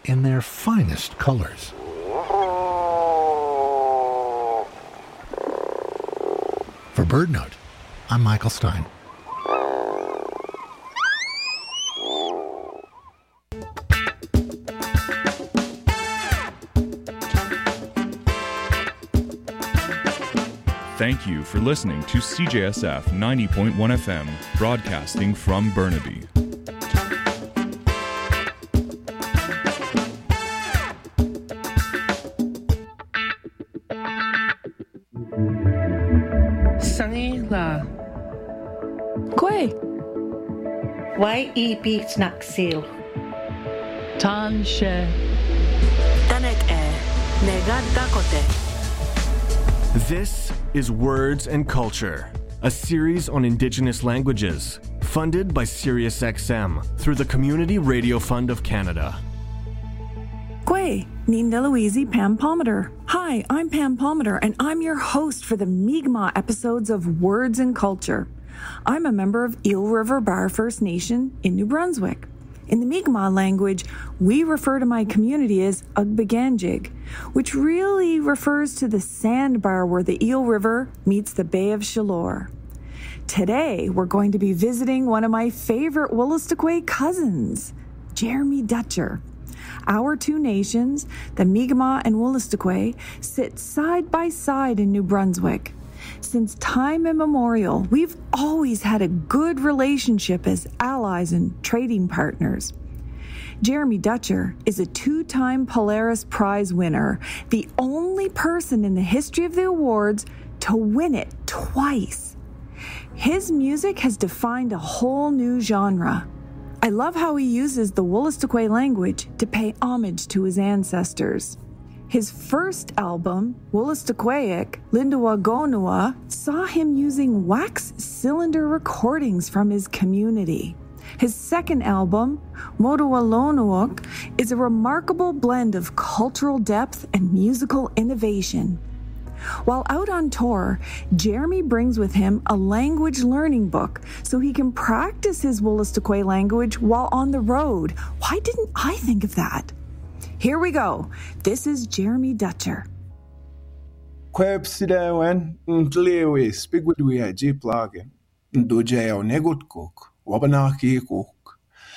in their finest colors. For BirdNote, I'm Michael Stein. Thank you for listening to CJSF 90.1 FM, broadcasting from Burnaby. Sunny La. Kwe. Y-E beats Naxil. Tan She. Tanek E. Negad Dakote. This is Words and Culture, a series on Indigenous languages, funded by SiriusXM through the Community Radio Fund of Canada. Kwe. Ninda Louise Pam Palmater. Hi, I'm Pam Palmater, and I'm your host for the Mi'kmaq episodes of Words and Culture. I'm a member of Eel River Bar First Nation in New Brunswick. In the Mi'kmaq language, we refer to my community as Ugbaganjig, which really refers to the sandbar where the Eel River meets the Bay of Chaleur. Today, we're going to be visiting one of my favorite Wolastoqey cousins, Jeremy Dutcher. Our two nations, the Mi'kmaq and Wolastoqey, sit side by side in New Brunswick. Since time immemorial, we've always had a good relationship as allies and trading partners. Jeremy Dutcher is a two-time Polaris Prize winner, the only person in the history of the awards to win it twice. His music has defined a whole new genre. I love how he uses the Wolastoqey language to pay homage to his ancestors. His first album, Wolastoqeyik, Lindawagonua, saw him using wax cylinder recordings from his community. His second album, Modawalonuok, is a remarkable blend of cultural depth and musical innovation. While out on tour, Jeremy brings with him a language learning book so he can practice his Wolastoqey language while on the road. Why didn't I think of that? Here we go. This is Jeremy Dutcher. Kwepsidewen, Ntlewe, Spigwidwe, Jeeplage, Ndojeo Negutkuk, Wabanaki Cook,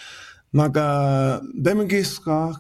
Naga Bemigiskak,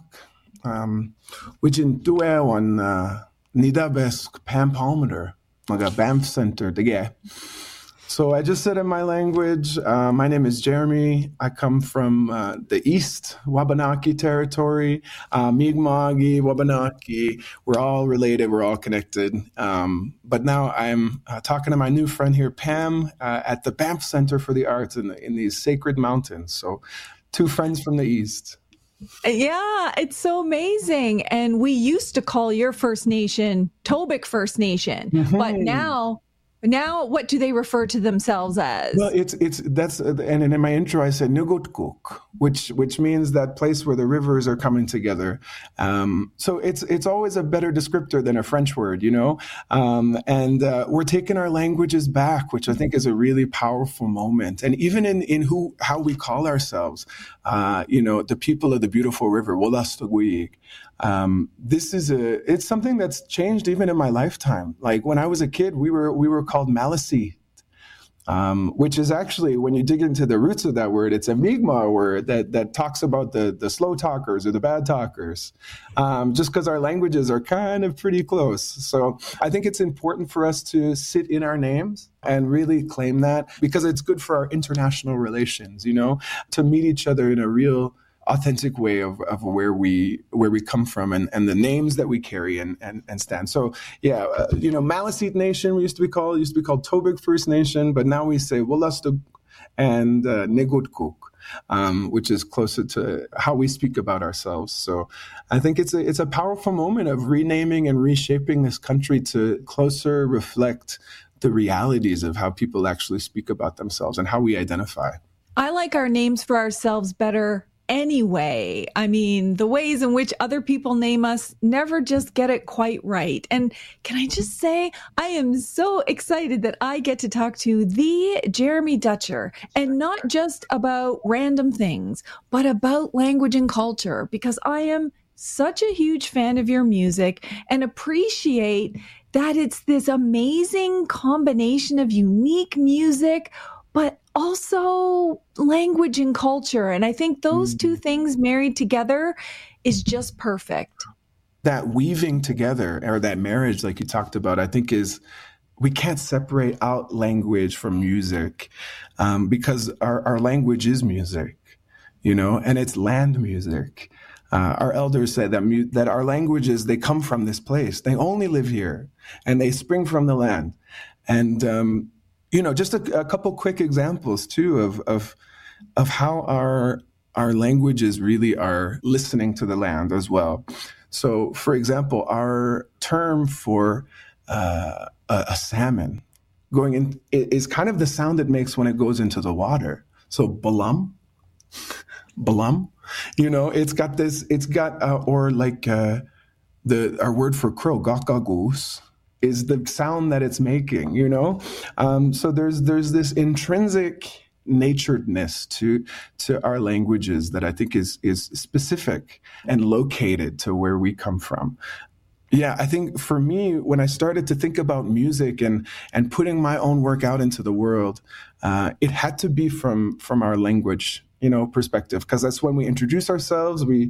which in Duewan, Nidabesk, Pam Palmater, Naga Banff Center, the guy. So I just said in my language, my name is Jeremy. I come from the East Wabanaki territory, Mi'kmaq, Wabanaki. We're all related. We're all connected. But now I'm talking to my new friend here, Pam, at the Banff Center for the Arts in these sacred mountains. So two friends from the East. Yeah, it's so amazing. And we used to call your First Nation Tobic First Nation, but now what do they refer to themselves as? Well, and in my intro I said Nugutkuk, which means that place where the rivers are coming together. So it's always a better descriptor than a French word, you know. And we're taking our languages back, which I think is a really powerful moment. And even in how we call ourselves, the people of the beautiful river, Wolastoqey. It's something that's changed even in my lifetime. Like when I was a kid, we were called Maliseet, which is actually, when you dig into the roots of that word, it's a Mi'kmaq word that talks about the slow talkers or the bad talkers, just because our languages are kind of pretty close. So I think it's important for us to sit in our names and really claim that, because it's good for our international relations, to meet each other in a real authentic way of where we come from and the names that we carry and stand. So Maliseet Nation used to be called Tobic First Nation, but now we say Wolastoq and Negutkuk, which is closer to how we speak about ourselves. So I think it's a powerful moment of renaming and reshaping this country to closer reflect the realities of how people actually speak about themselves and how we identify. I like our names for ourselves better anyway. I mean, the ways in which other people name us never just get it quite right. And can I just say, I am so excited that I get to talk to the Jeremy Dutcher, and not just about random things, but about language and culture, because I am such a huge fan of your music and appreciate that it's this amazing combination of unique music, but also language and culture. And I think those two things married together is just perfect. That weaving together, or that marriage, like you talked about, I think we can't separate out language from music, because our language is music, and it's land music. Our elders said that our languages, they come from this place. They only live here, and they spring from the land. And just a couple quick examples too of how our languages really are listening to the land as well. So, for example, our term for a salmon going in is kind of the sound it makes when it goes into the water. So, balum, our word for crow, gakagoose, is the sound that it's making, So there's this intrinsic naturedness to our languages that I think is specific and located to where we come from. Yeah, I think for me, when I started to think about music and putting my own work out into the world, it had to be from our language, perspective, because that's when we introduce ourselves. We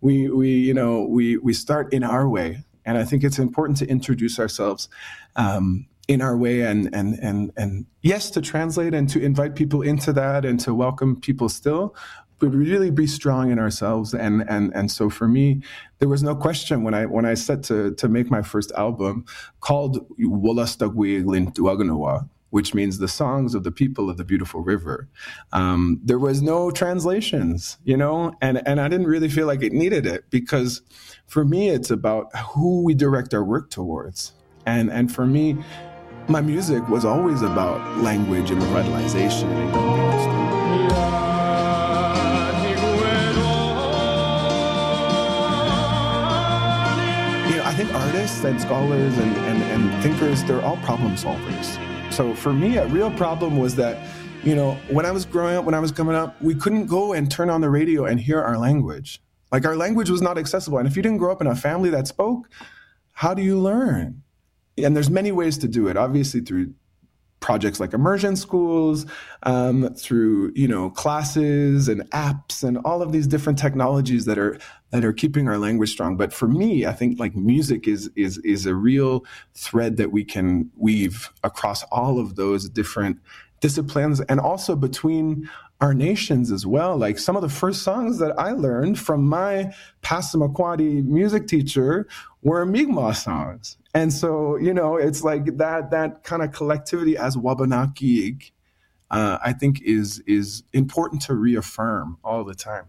start in our way, and I think it's important to introduce ourselves in our way, and yes, to translate and to invite people into that and to welcome people still, but really be strong in ourselves. And so for me, there was no question when I set to make my first album called Wolastagwe Lintuaganawa, which means the songs of the people of the beautiful river. There was no translations, and I didn't really feel like it needed it, because for me, it's about who we direct our work towards. And for me, my music was always about language and revitalization and I think artists and scholars and thinkers, they're all problem solvers. So for me, a real problem was that, when I was growing up, when I was coming up, we couldn't go and turn on the radio and hear our language. Like, our language was not accessible. And if you didn't grow up in a family that spoke, how do you learn? And there's many ways to do it, obviously through projects like immersion schools, through, classes and apps and all of these different technologies that are keeping our language strong. But for me, I think like music is a real thread that we can weave across all of those different disciplines, and also between our nations as well. Like, some of the first songs that I learned from my Passamaquoddy music teacher were Mi'kmaq songs. And so, it's like that kind of collectivity as Wabanaki, I think is important to reaffirm all the time.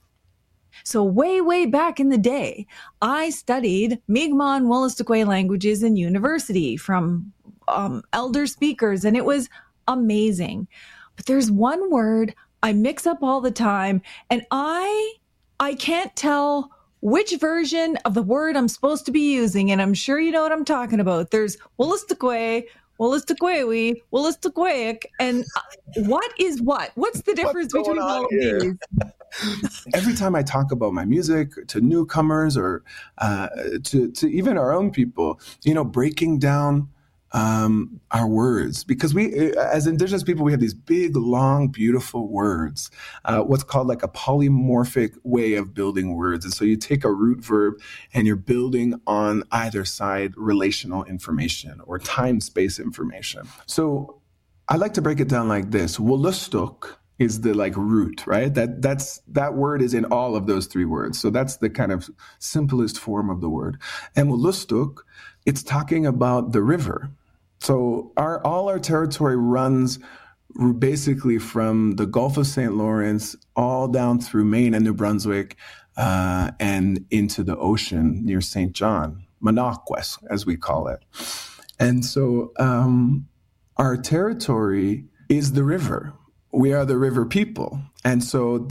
So way back in the day, I studied Mi'kmaq and Wolastoqey languages in university from elder speakers, and it was amazing. But there's one word I mix up all the time, and I can't tell which version of the word I'm supposed to be using, and I'm sure you know what I'm talking about. There's Wolastoqey, Wolastoqeywi, Wolastoqeyik, and what is what? What's the difference between all of these? Every time I talk about my music to newcomers or to even our own people, breaking down our words, because we, as Indigenous people, we have these big, long, beautiful words, what's called like a polymorphic way of building words. And so you take a root verb and you're building on either side relational information or time-space information. So I like to break it down like this. Wolustuk is the root, right? That word is in all of those three words. So that's the kind of simplest form of the word. And Wolustuk, it's talking about the river. So all our territory runs basically from the Gulf of St. Lawrence all down through Maine and New Brunswick and into the ocean near St. John, Monoquest, as we call it. And so our territory is the river. We are the river people. And so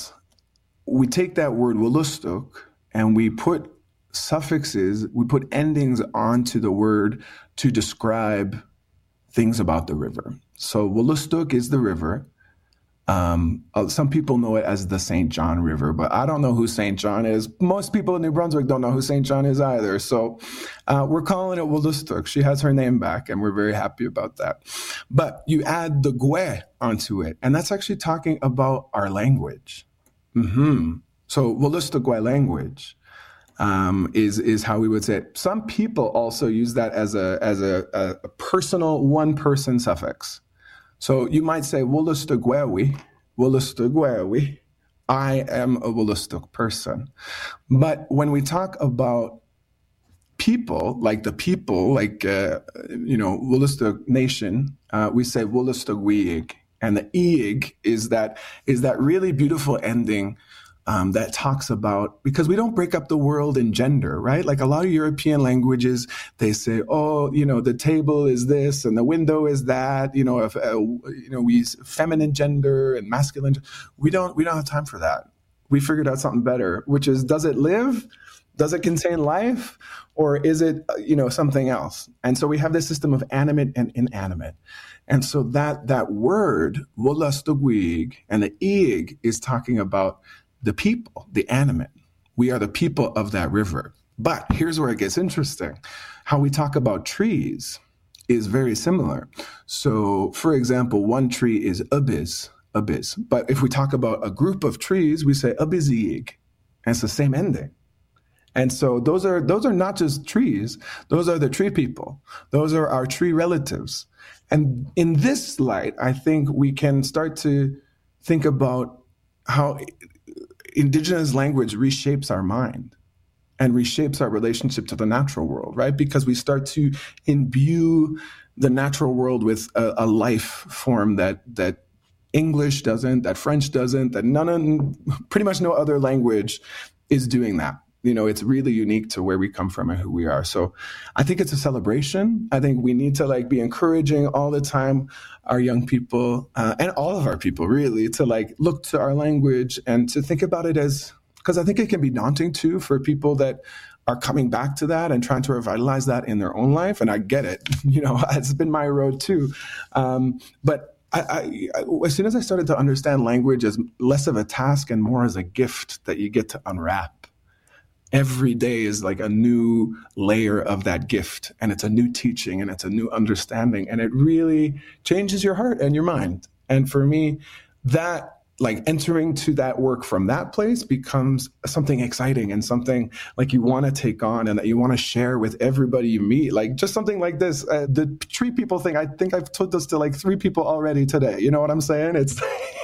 we take that word Wolustuk and we put suffixes, we put endings onto the word to describe things about the river. So Wolustuk is the river. Some people know it as the St. John River, but I don't know who St. John is. Most people in New Brunswick don't know who St. John is either. So we're calling it Wolastoq. She has her name back, and we're very happy about that. But you add the Gwe onto it, and that's actually talking about our language. So Wolastoq Gwe language is how we would say it. Some people also use that as a personal one-person suffix. So you might say Wolastoq Gwewi, Wolastoq Gwewi. I am a Wolastoq person. But when we talk about people, like Wolastoq Nation, we say Wolastoq Weig. And the Eig is that really beautiful ending that talks about, because we don't break up the world in gender, right? Like a lot of European languages, they say, the table is this and the window is that, we use feminine gender and masculine. We don't have time for that. We figured out something better, which is, does it live? Does it contain life? Or is it, something else? And so we have this system of animate and inanimate. And so that word, Wolastoq Weig, and the Eig is talking about the people, the animate. We are the people of that river. But here's where it gets interesting. How we talk about trees is very similar. So, for example, one tree is abiz. But if we talk about a group of trees, we say abiziig. And it's the same ending. And so those are not just trees. Those are the tree people. Those are our tree relatives. And in this light, I think we can start to think about how Indigenous language reshapes our mind and reshapes our relationship to the natural world, right? Because we start to imbue the natural world with a life form that English doesn't, that French doesn't, that pretty much no other language is doing that. It's really unique to where we come from and who we are. So I think it's a celebration. I think we need to be encouraging all the time our young people and all of our people really to look to our language and to think about it because I think it can be daunting too for people that are coming back to that and trying to revitalize that in their own life. And I get it. It's been my road too. But I, as soon as I started to understand language as less of a task and more as a gift that you get to unwrap, every day is like a new layer of that gift, and it's a new teaching and it's a new understanding, and it really changes your heart and your mind. And for me, that entering to that work from that place becomes something exciting and something you want to take on and that you want to share with everybody you meet. Just something like this, the tree people thing. I think I've told this to 3 people already today. You know what I'm saying? It's,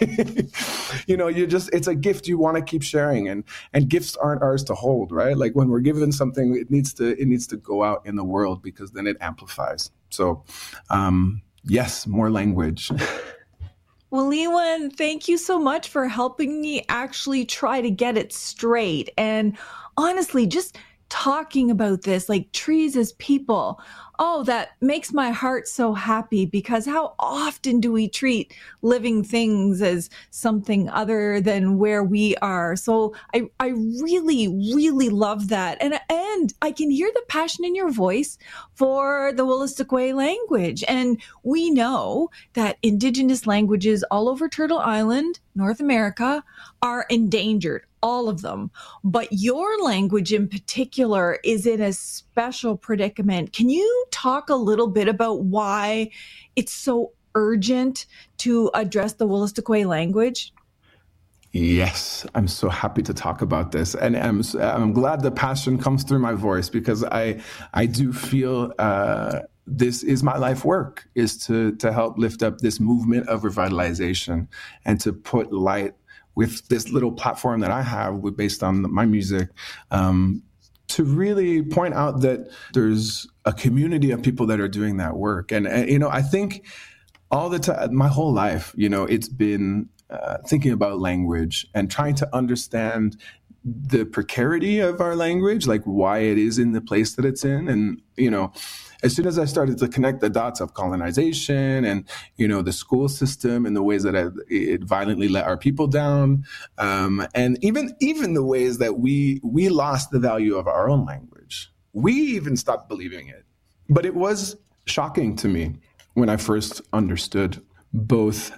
it's a gift you want to keep sharing, and gifts aren't ours to hold, right? When we're given something, it needs to go out in the world because then it amplifies. So, yes, more language. Well, Lewan, thank you so much for helping me actually try to get it straight. And honestly, just talking about this, trees as people, that makes my heart so happy, because how often do we treat living things as something other than where we are? So I really, really love that. And I can hear the passion in your voice for the Wolastoq language. And we know that Indigenous languages all over Turtle Island, North America, are endangered. All of them. But your language in particular is in a special predicament. Can you talk a little bit about why it's so urgent to address the Wolastoq language? Yes, I'm so happy to talk about this. And I'm glad the passion comes through my voice, because I do feel this is my life work, is to help lift up this movement of revitalization and to put light with this little platform that I have based on my music, to really point out that there's a community of people that are doing that work. And I think all the time, my whole life, it's been thinking about language and trying to understand the precarity of our language, why it is in the place that it's in. And, as soon as I started to connect the dots of colonization and, the school system and the ways that it violently let our people down, and even the ways that we lost the value of our own language, we even stopped believing it. But it was shocking to me when I first understood both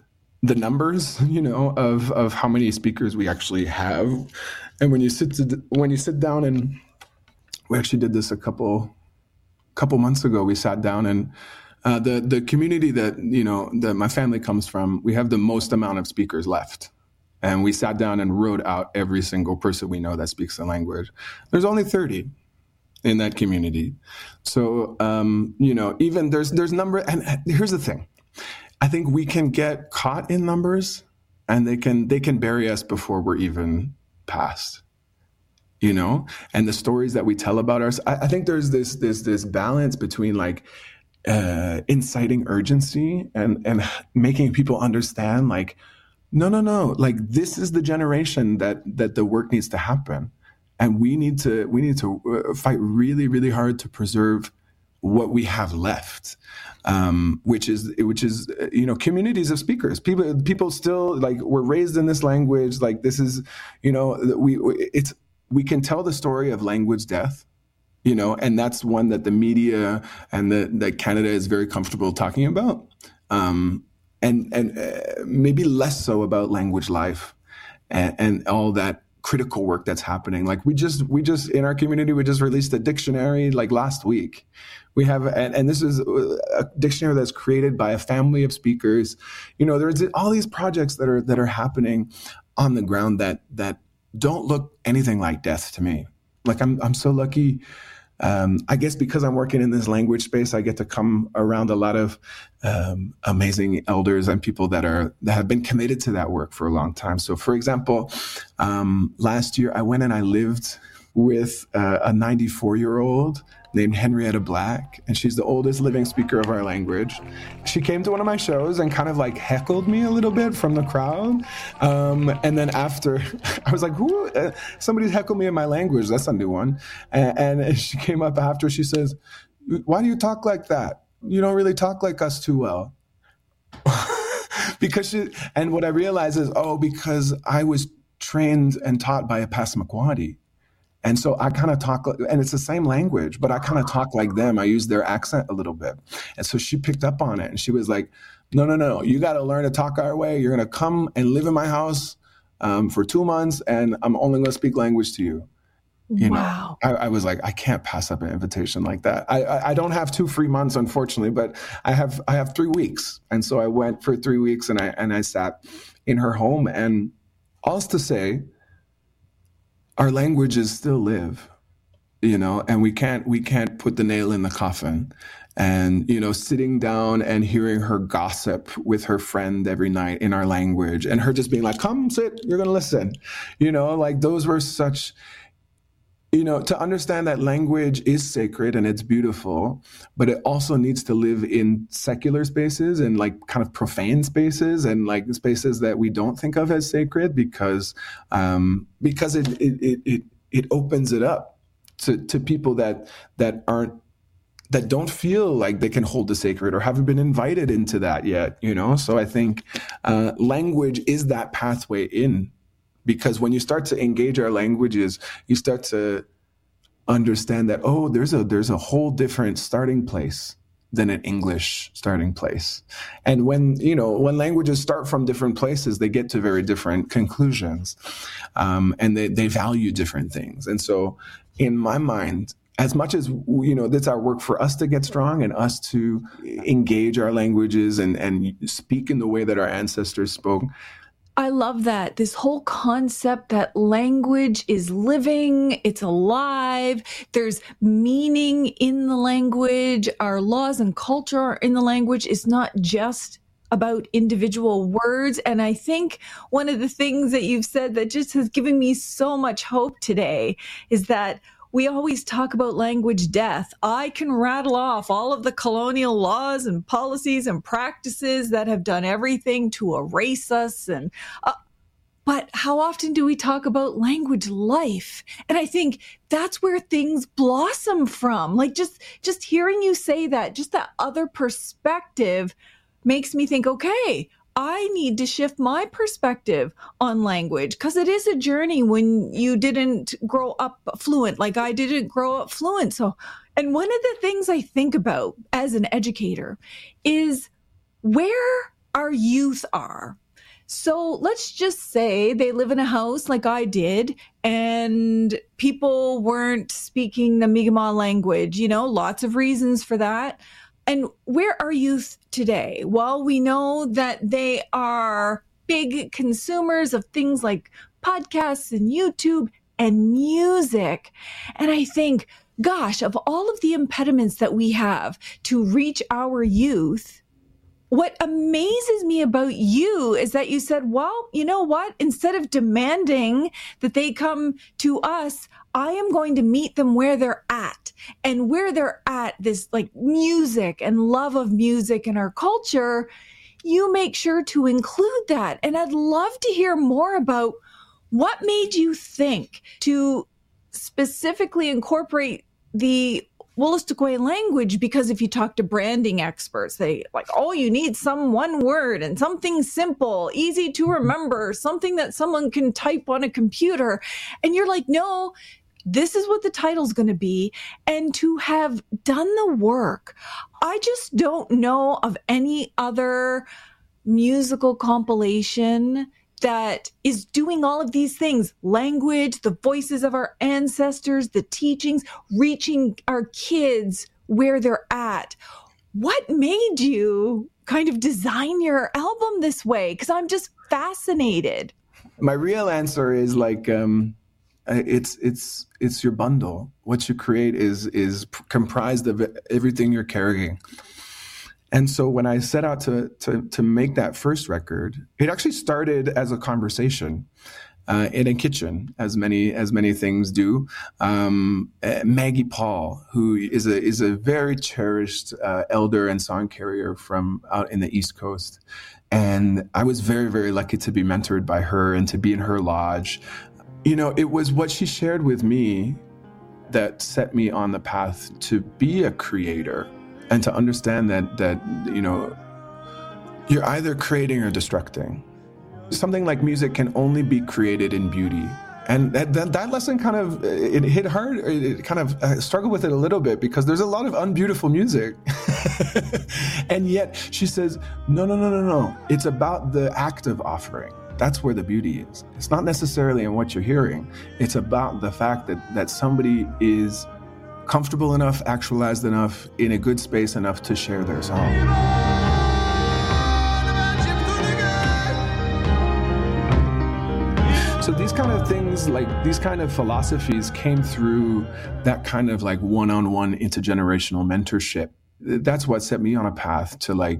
the numbers, of how many speakers we actually have. And when you sit down, and we actually did this a couple months ago, we sat down, and the community that my family comes from, we have the most amount of speakers left. And we sat down and wrote out every single person we know that speaks the language. There's only 30 in that community. So, even there's number, and here's the thing. I think we can get caught in numbers, and they can bury us before we're even past, and the stories that we tell about ours. I think there's this balance between like inciting urgency and making people understand like, no, like this is the generation that the work needs to happen. And we need to fight really, really hard to preserve what we have left, which is communities of speakers. People still like we're raised in this language. Like this is we can tell the story of language death, and that's one that the media and that Canada is very comfortable talking about, and maybe less so about language life and all that critical work that's happening. Like we just in our community, we just released a dictionary like last week. We have, and this is a dictionary that's created by a family of speakers. There's all these projects that are happening on the ground that don't look anything like death to me. Like I'm so lucky. I guess because I'm working in this language space, I get to come around a lot of amazing elders and people that have been committed to that work for a long time. So, for example, last year I went and I lived with a 94-year-old named Henrietta Black, and she's the oldest living speaker of our language. She came to one of my shows and kind of like heckled me a little bit from the crowd. And then after, I was like, who? Somebody's heckled me in my language. That's a new one. And she came up after, she says, why do you talk like that? You don't really talk like us too well. And what I realized is, because I was trained and taught by a Passamaquoddy. And so I kind of talk, and it's the same language, but I kind of talk like them. I use their accent a little bit. And so she picked up on it, and she was like, no, you got to learn to talk our way. You're going to come and live in my house for 2 months, and I'm only going to speak language to you. Wow. I was like, I can't pass up an invitation like that. I don't have 2 free months, unfortunately, but I have 3 weeks. And so I went for 3 weeks, and I sat in her home, and all's to say, our languages still live, and we can't put the nail in the coffin. And, sitting down and hearing her gossip with her friend every night in our language, and her just being like, come sit, you're going to listen, like those were such, to understand that language is sacred and it's beautiful, but it also needs to live in secular spaces and like kind of profane spaces and like spaces that we don't think of as sacred because it opens it up to people that don't feel like they can hold the sacred or haven't been invited into that yet, So I think language is that pathway in. Because when you start to engage our languages, you start to understand that, there's a whole different starting place than an English starting place. And when languages start from different places, they get to very different conclusions. And they value different things. And so in my mind, as much as, that's our work for us to get strong and us to engage our languages and speak in the way that our ancestors spoke, I love that. This whole concept that language is living, it's alive, there's meaning in the language, our laws and culture are in the language. It's not just about individual words. And I think one of the things that you've said that just has given me so much hope today is that we always talk about language death. I can rattle off all of the colonial laws and policies and practices that have done everything to erase us. But how often do we talk about language life? And I think that's where things blossom from. Like just hearing you say that, just that other perspective makes me think, okay, I need to shift my perspective on language because it is a journey when you didn't grow up fluent, like I didn't grow up fluent. So, and one of the things I think about as an educator is where our youth are. So let's just say they live in a house like I did, and people weren't speaking the Mi'kmaq language, lots of reasons for that. And where are youth today? Well, we know that they are big consumers of things like podcasts and YouTube and music. And I think, gosh, of all of the impediments that we have to reach our youth, what amazes me about you is that you said, well, you know what? Instead of demanding that they come to us, I am going to meet them where they're at. And where they're at, this like music and love of music and our culture, you make sure to include that. And I'd love to hear more about what made you think to specifically incorporate the Wolastoqey language, because if you talk to branding experts, they like, oh, you need one word and something simple, easy to remember, something that someone can type on a computer. And you're like, no, this is what the title's going to be. And to have done the work, I just don't know of any other musical compilation that is doing all of these things: language, the voices of our ancestors, the teachings, reaching our kids where they're at. What made you kind of design your album this way? Because I'm just fascinated. My real answer is like, it's your bundle. What you create is comprised of everything you're carrying. And so when I set out to make that first record, it actually started as a conversation in a kitchen, as many things do. Maggie Paul, who is a very cherished elder and song carrier from out in the East Coast, and I was very, very lucky to be mentored by her and to be in her lodge. It was what she shared with me that set me on the path to be a creator. And to understand that you're either creating or destructing. Something like music can only be created in beauty. And that lesson kind of, it hit hard. It kind of, I struggled with it a little bit because there's a lot of unbeautiful music. And yet she says, no. It's about the act of offering. That's where the beauty is. It's not necessarily in what you're hearing. It's about the fact that somebody is comfortable enough, actualized enough, in a good space enough to share their song. So these kind of things, like these kind of philosophies came through that kind of like one-on-one intergenerational mentorship. That's what set me on a path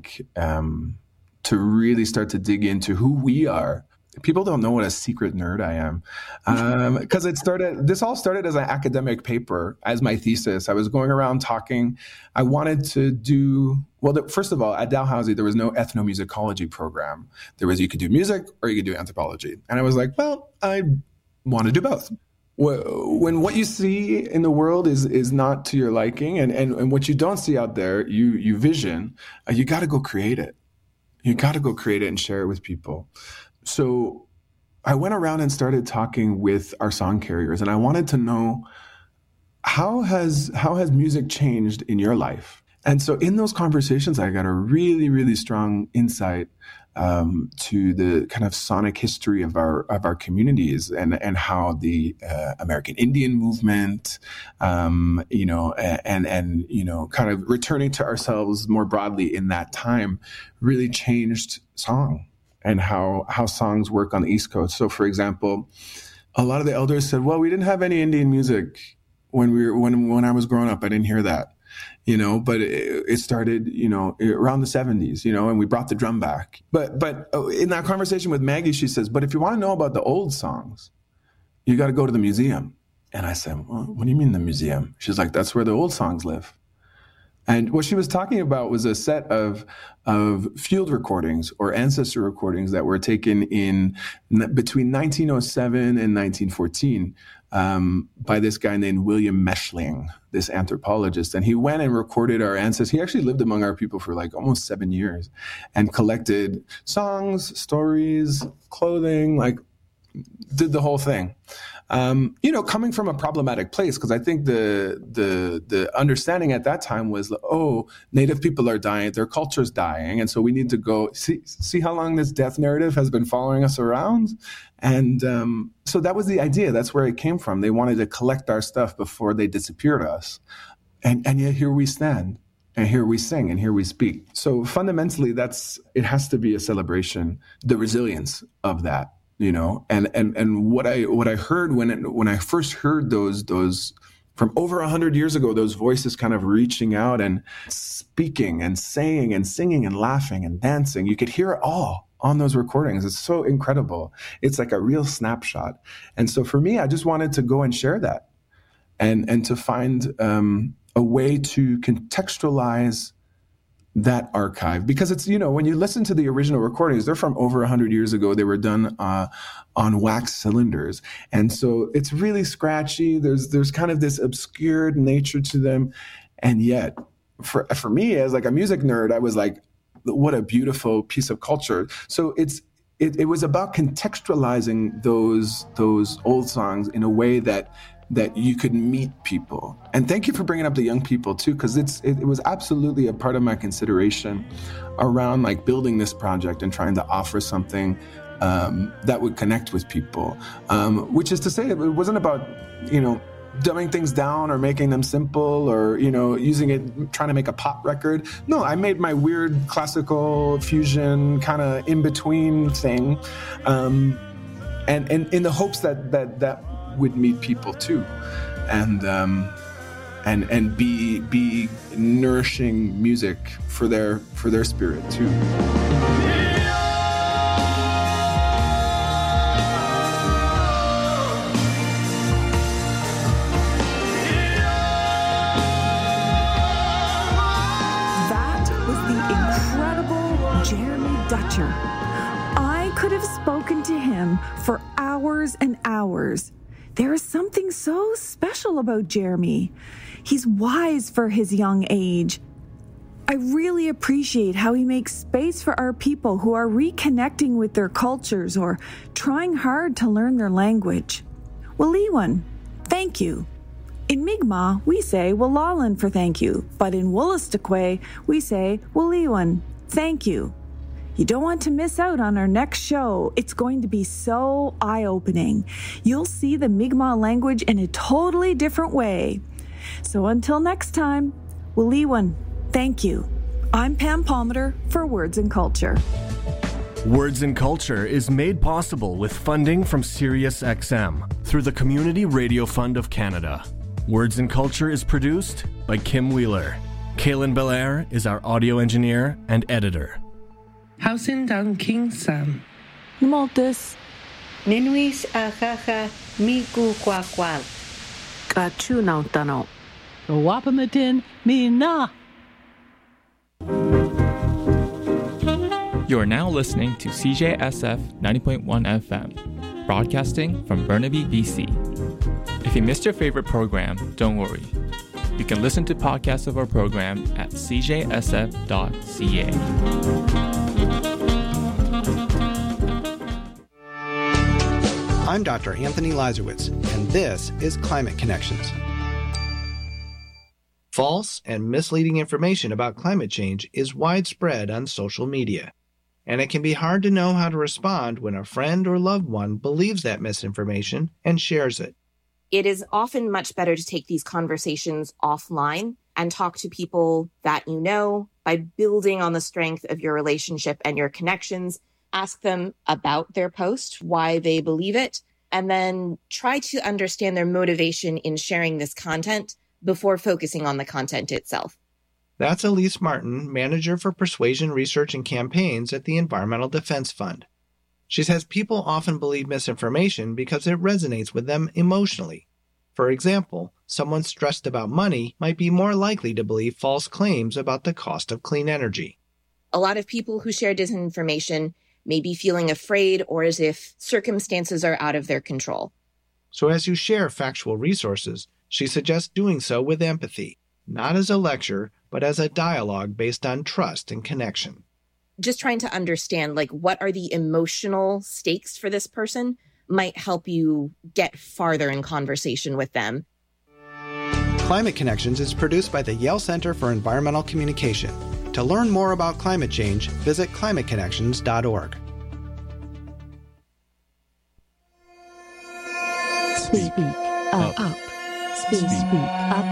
to really start to dig into who we are. People don't know what a secret nerd I am, because this all started as an academic paper, as my thesis. I was going around talking. I wanted to do, first of all, at Dalhousie, there was no ethnomusicology program. You could do music or you could do anthropology. And I was like, well, I want to do both. When what you see in the world is not to your liking, and what you don't see out there, you vision, you got to go create it. You got to go create it and share it with people. So I went around and started talking with our song carriers, and I wanted to know, how has music changed in your life? And so in those conversations, I got a really, really strong insight to the kind of sonic history of our communities and how the American Indian movement, kind of returning to ourselves more broadly in that time really changed song. And how songs work on the East Coast. So, for example, a lot of the elders said, "Well, we didn't have any Indian music when I was growing up. I didn't hear that, But it started, around the 70s, and we brought the drum back. But in that conversation with Maggie, she says, "But if you want to know about the old songs, you got to go to the museum." And I said, "Well, what do you mean the museum?" She's like, "That's where the old songs live." And what she was talking about was a set of field recordings or ancestor recordings that were taken in between 1907 and 1914 by this guy named William Meshling, this anthropologist. And he went and recorded our ancestors. He actually lived among our people for like almost 7 years and collected songs, stories, clothing, did the whole thing. coming from a problematic place, because I think the understanding at that time was, Native people are dying, their culture's dying, and so we need to go see how long this death narrative has been following us around. And so that was the idea. That's where it came from. They wanted to collect our stuff before they disappeared us. And yet here we stand, and here we sing, and here we speak. So fundamentally, it has to be a celebration, the resilience of that. And what I heard when I first heard those from over 100 years ago, those voices kind of reaching out and speaking and saying and singing and laughing and dancing, you could hear it all on those recordings. It's so incredible. It's like a real snapshot. And so for me, I just wanted to go and share that and to find a way to contextualize that archive, because it's, when you listen to the original recordings, they're from over 100 years ago. They were done on wax cylinders. And so it's really scratchy. There's kind of this obscured nature to them. And yet for me, as like a music nerd, I was like, what a beautiful piece of culture. So it was about contextualizing those old songs in a way that you could meet people. And thank you for bringing up the young people too, because it was absolutely a part of my consideration around like building this project and trying to offer something that would connect with people. Which is to say, it wasn't about, dumbing things down or making them simple or, trying to make a pop record. No, I made my weird classical fusion kind of in-between thing. And in the hopes that would meet people too, and be nourishing music for their spirit too. That was the incredible Jeremy Dutcher. I could have spoken to him for hours and hours. There is something so special about Jeremy. He's wise for his young age. I really appreciate how he makes space for our people who are reconnecting with their cultures or trying hard to learn their language. Waliwan, thank you. In Mi'kmaq, we say Walalan for thank you, but in Wolastoqey, we say Waliwan, thank you. You don't want to miss out on our next show. It's going to be so eye-opening. You'll see the Mi'kmaq language in a totally different way. So until next time, Waliwan, thank you. I'm Pam Palmater for Words and Culture. Words and Culture is made possible with funding from SiriusXM through the Community Radio Fund of Canada. Words and Culture is produced by Kim Wheeler. Kaylin Belair is our audio engineer and editor. Hausin Down King Sam. Maltus. Ninuis akaha miku kwakwal. Kachunau Tano. Wapamatin Mina. You are now listening to CJSF 90.1 FM, broadcasting from Burnaby, BC. If you missed your favorite program, don't worry. You can listen to podcasts of our program at cjsf.ca. I'm Dr. Anthony Lazarowitz, and this is Climate Connections. False and misleading information about climate change is widespread on social media, and it can be hard to know how to respond when a friend or loved one believes that misinformation and shares it. It is often much better to take these conversations offline and talk to people that you know by building on the strength of your relationship and your connections. Ask them about their post, why they believe it, and then try to understand their motivation in sharing this content before focusing on the content itself. That's Elise Martin, Manager for Persuasion Research and Campaigns at the Environmental Defense Fund. She says people often believe misinformation because it resonates with them emotionally. For example, someone stressed about money might be more likely to believe false claims about the cost of clean energy. A lot of people who share disinformation may be feeling afraid or as if circumstances are out of their control. So as you share factual resources, she suggests doing so with empathy, not as a lecture, but as a dialogue based on trust and connection. Just trying to understand, what are the emotional stakes for this person might help you get farther in conversation with them. Climate Connections is produced by the Yale Center for Environmental Communication. To learn more about climate change, visit climateconnections.org. Speak up. Speak up.